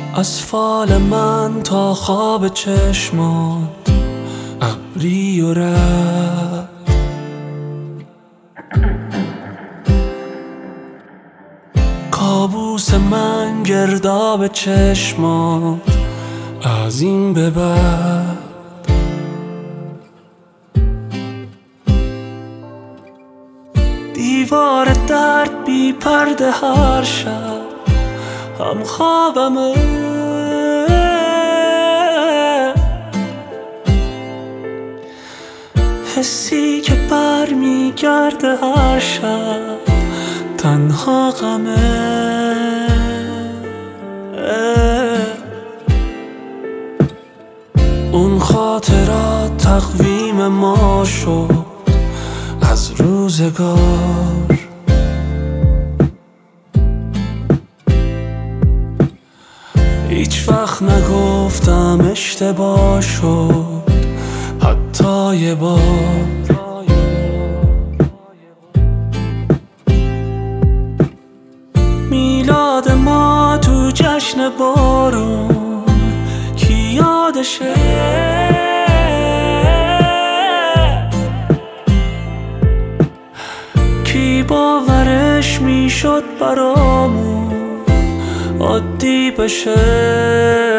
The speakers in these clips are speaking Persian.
از فال من تا خواب چشمات ابری و رد، کابوس من گرداب چشمات از این به بعد. دیوار درد بی پرده هر شب هم خوابمه، حسی که بر می گرده هر شب تنها غمه. اون خاطرات تقویم ما شد از روزگار، هیچ وقت نگفتم اشتباه شد حتی یه بار. میلاد ما تو جشن بارون کی یادشه، کی باورش میشد برامون عادی بشه.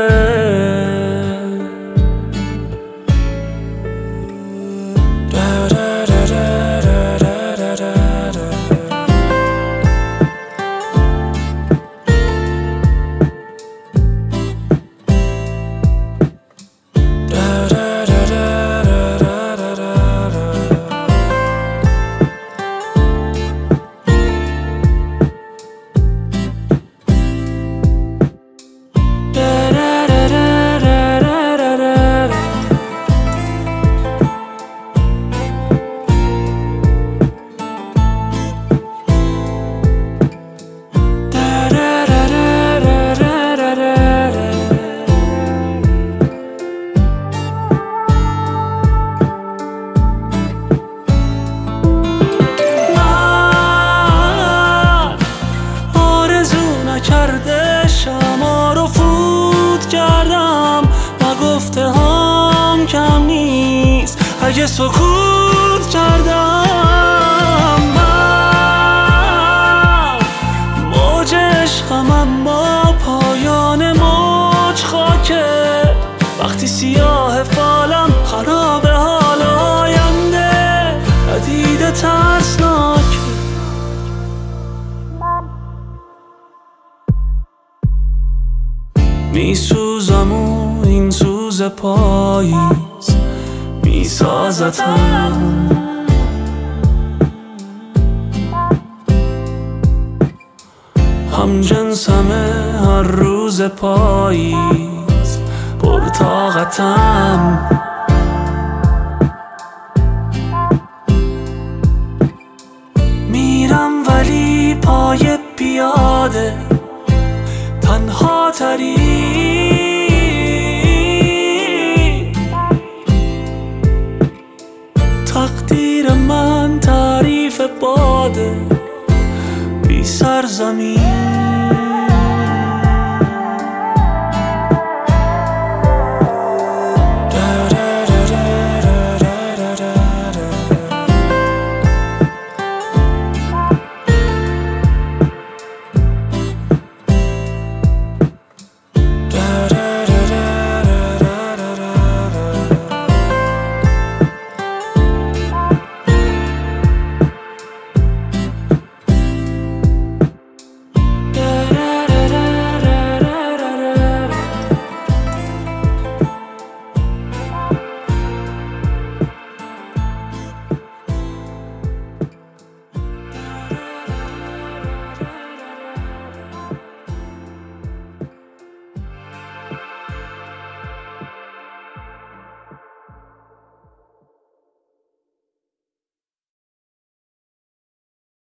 کرده شما رو فوت کردم و گفته هم کم نیست اگه سکوت کردم. من موج عشقم اما پایان موج خاکه، وقتی سیاه فالم خراب حال آینده ندیده ترسناکه. میسوزم و این سوز پاییز میسازتم، هم جنسمه هر روز پاییز پرطاقتم. میرم ولی پای پیاده تنها ترین